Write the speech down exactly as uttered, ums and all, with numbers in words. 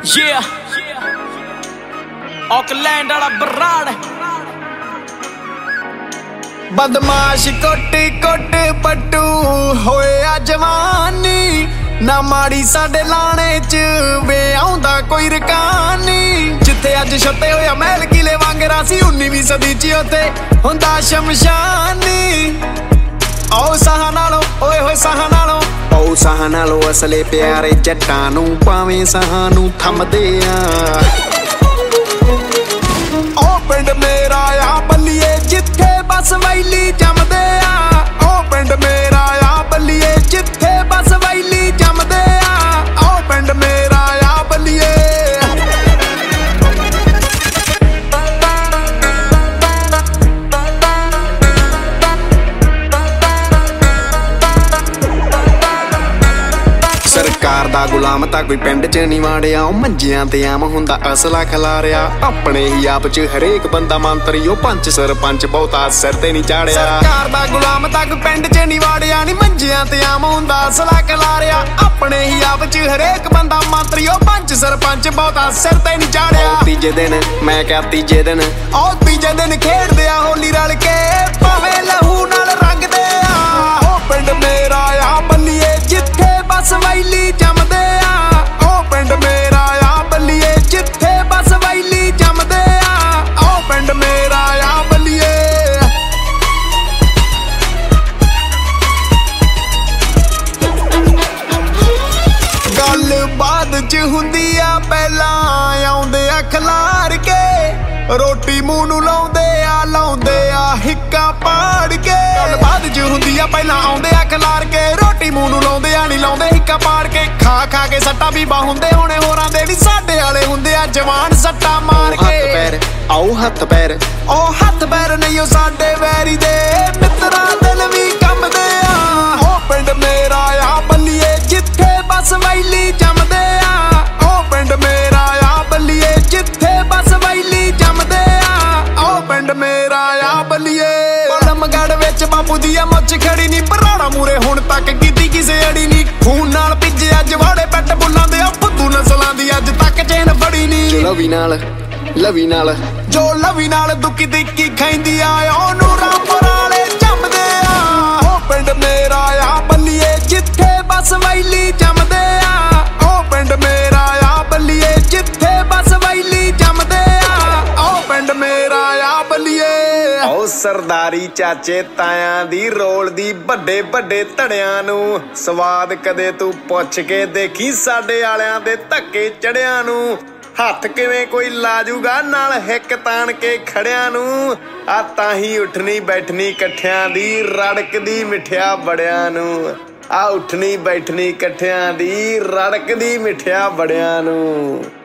Yeah, Auckland वाला बराड़ बदमाश coat coat पट्टू होया जवानी ना माड़ी साडे लाने च वे आउंदा कोई रकानी जिथे अज छते होया महल किले वांगरा सी उन्नीवीं सदी च उत्थे हुंदा शमशानी ओ साह नालों ओए होए साह नालों ओ साह नालों असले प्यारे जट्टां नूं भावें साह नूं थमदे आ ओ पिंड मेरा आ बल्लीए जिथे बस वैली जमदे आ ओ पिंड मेरा आ बल्लीए जिथे बस वैली जमदे आ ओ पिंड मेरा आ बल्लीए सरकार दा गुलाम तां कोई पिंड च नहीं वाड़िया मंजियां ते आम हुंदा असला खलारिया अपने ही आप च हरेक बंदा मंत्री ओ पंच सरपंच बहुता सिर ते नहीं चाड़िया सरकार दा गुलाम तां कोई पिंड च नहीं वाड़िया नी मंजियां ते आम हुंदा असला खलारिया अपने ही आप च हरेक बंदा मंत्री ओ पंच सरपंच बहुता सिर ते नहीं चाड़िया तीजे दिन मैं क्या तीजे दिन ओ तीजे दिन खेडदे आ होली रल के भावें लहू नाल रंगदे आ ओ पिंड मेरा आ बल्लीए जिथे बस वैली जमदे आ ओ पिंड मेरा आ बल्लीए जिथे बस वैली जमदे आ ओ पिंड मेरा आ बल्लीए गल बाद च हुंदी आ पहलां आउंदे आ खलार के रोटी मूंह नूं लाउंदे आ लाउंदे आ हिक्का पाड़ के गल बाद च हुंदी आ पहलां आउंदे आ खलार के रोटी मूंह नूं लाउंदे आ नहीं लाउंदे हिक्का पाड़ के खा खा के सट्टा भी बाहुंदे होने होरां दे नी साडे वाले हुंदे आ जवान सट्टा मार के हत्थ पैर आओ हत्थ पैर ओ हत्थ पैर नहीं ओ साडे वैरी दे मित्तरां दिल भी कंबदे आ ओ पिंड मेरा आ बल्लीए जिथे बस वैली जमदे आ ओ पिंड मेरा आ बल्लीए जिथे बस वैली जमदे आ ओ पिंड मेरा आ बल्लीए बड़मगढ़ विच बापू दी आ मुੱਛ खड़ी नी भराड़ा मूरे हुण तक कीती किसे अड़ी नी खून नाल भਿੱਜੇ ਅੱਜ ਵਾੜੇ ਪੈਟ ਬੁੱਲਾਂ ਦੇ ਆ ਫੁੱਦੂ ਨਸਲਾਂ ਦੀ ਅੱਜ ਤੱਕ ਚੇਨ ਫੜੀ ਨੀ ਜੋ ਲਵੀ ਨਾਲ ਲਵੀ ਨਾਲ ਜੋ ਲਵੀ ਨਾਲ ਦੁੱਕੀ ਦਿੱਕੀ ਖਾਂਦੀ ਆ ਉਹਨੂੰ ਰਾਮਪੁਰ ਵਾਲੇ ਜੰਮਦੇ ਆ ਉਹ ਪਿੰਡ ਮੇਰਾ ਆ ਬੱਲੀਏ ਜਿੱਥੇ ਬਸ ਵੈਲੀ ਜੰਮਦੇ ਆ ਉਹ ਪਿੰਡ ਮੇਰਾ ਆ ਬੱਲੀਏ ਜਿੱਥੇ ਬਸ ਵੈਲੀ ਜੰਮਦੇ ਆ ਉਹ ਪਿੰਡ ਮੇਰਾ ਆ ਬੱਲੀਏ ओ सरदारी चाचे तायां दी रोल दी बड़े बड़े धड़ियां नू स्वाद कदे तू पुछ के देखी साडे आलियां दे धक्के चढ़ियां नू हथ किवें कोई लाजूगा नाल हिक तान के खड़ियां नू आ ताही उठनी बैठनी कट्ठियां दी रड़कदी मिठिया बड़ियां नू आ उठनी बैठनी कट्ठियां दी रड़कदी मिठिया बड़ियां नू।